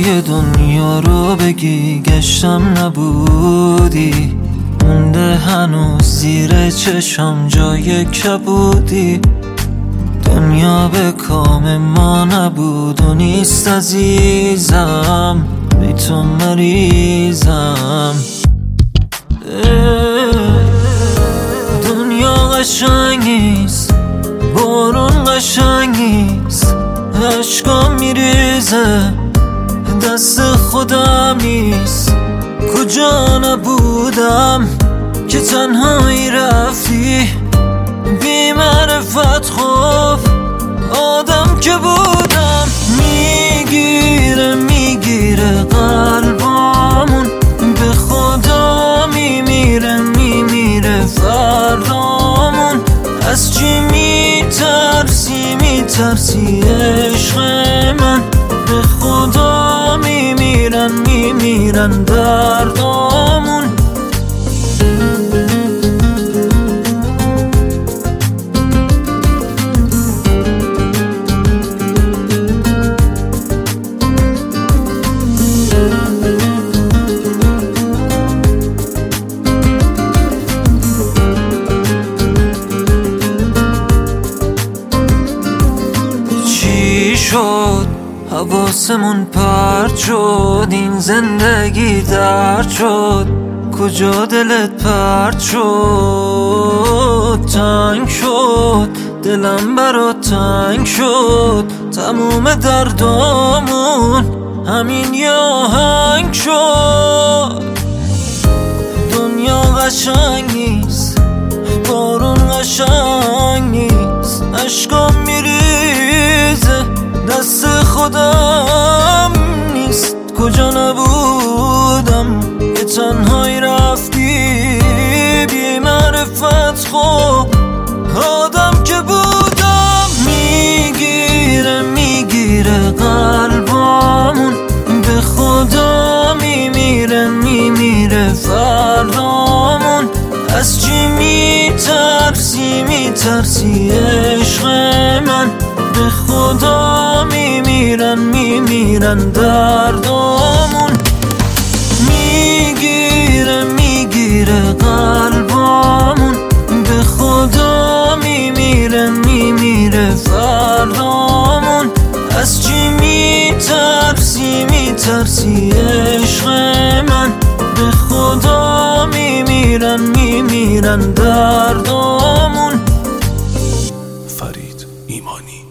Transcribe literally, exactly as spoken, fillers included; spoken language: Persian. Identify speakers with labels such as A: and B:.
A: جای دنیا رو بگی گشتم نبودی، مونده هنوز زیر چشم جای کبودی. دنیا به کام ما نبود و نیست عزیزم، بی تو مریضم. دنیا قشنگ نیست، بارون قشنگ نیست، عشقام میریزه دست خودم نیست. کجا نبودم که تنهایی رفتی، بی معرفت خوف آدم که بودم. میگیره میگیره قلبامون، به خدا میمیره میمیره فردامون. از چی میترسی میترسی عشق من، به خدا میمیرن میمیرن دردامون. شد حواسمون پرت شد، این زندگی درد شد. کجا دلت پرت شد؟ تنگ شد دلم برات تنگ شد، تموم دردامون همین یه آهنگ شد. دنیا قشنگ نیست، بارون قشنگ نیست، عشقام میریزه دست خودم نیست. کجا نبودم که تنهایی رفتی، بی معرفت خوب آدم که بودم. میگیره میگیره قلبامون، به خدا میمیره میمیره فردامون. از چی میترسی میترسی عشق من، به خدا میمیرن میمیرن دردامون. میگیره میگیره قلبامون، به خدا میمیره میمیره فردامون. از چی میترسی میترسی عشق من، به خدا میمیرن میمیرن دردامون.
B: فرید ایمانی.